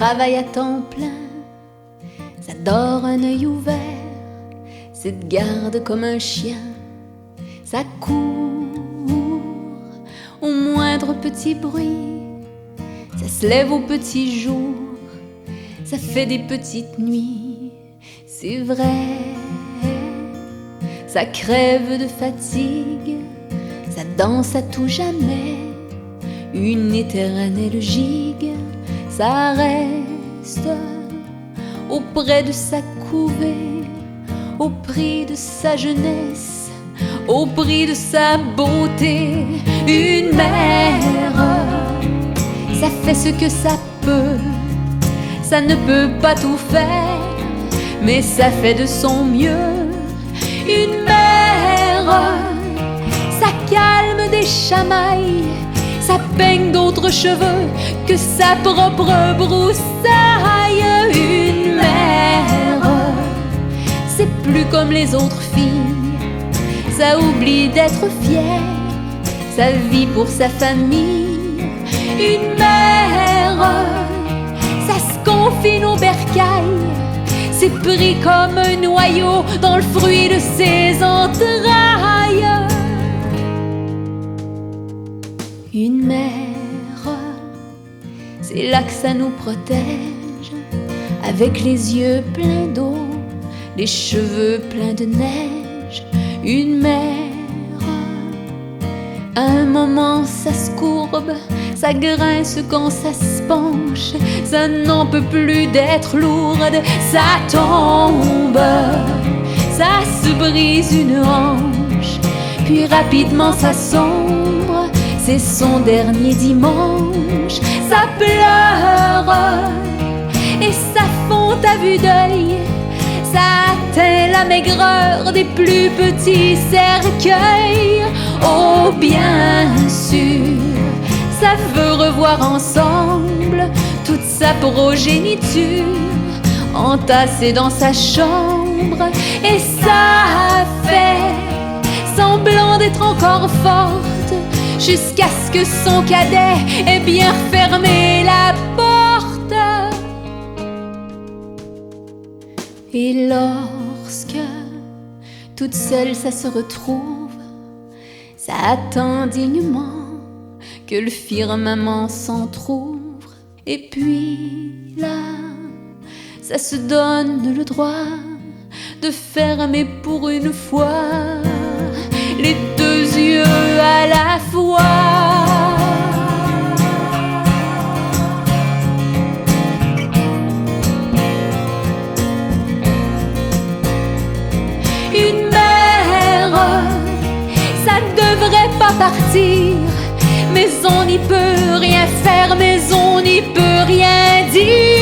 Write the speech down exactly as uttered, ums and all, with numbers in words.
travaille à temps plein, ça dort un œil ouvert, ça te garde comme un chien, ça court au moindre petit bruit, ça se lève au petit jour, ça fait des petites nuits, c'est vrai, ça crève de fatigue, ça danse à tout jamais, une éternelle gigue, ça reste auprès de sa couvée, au prix de sa jeunesse, au prix de sa beauté. Une mère, ça fait ce que ça peut, ça ne peut pas tout faire, mais ça fait de son mieux. Une mère, ça calme des chamailles, ça peigne d'autres cheveux que sa propre broussaille. Une mère, c'est plus comme les autres filles, ça oublie d'être fière, ça vit pour sa famille. Une mère, ça se confine au bercail, c'est pris comme un noyau dans le fruit de ses entrailles. Une mère, c'est là que ça nous protège, avec les yeux pleins d'eau, les cheveux pleins de neige. Une mère, à un moment ça se courbe, ça grince quand ça se penche, ça n'en peut plus d'être lourde, ça tombe, ça se brise une hanche, puis rapidement ça sombre, c'est son dernier dimanche. Ça pleure et ça fond à vue d'œil, ça atteint la maigreur des plus petits cercueils. Oh bien sûr, ça veut revoir ensemble toute sa progéniture entassée dans sa chambre, et ça fait semblant d'être encore forte jusqu'à ce que son cadet ait bien fermé la porte. Et lorsque toute seule ça se retrouve, ça attend dignement que le firmament s'entr'ouvre, et puis là, ça se donne le droit de fermer pour une fois les deux yeux à la fois. Une mère, ça devrait pas partir, mais on n'y peut rien faire, mais on n'y peut rien dire.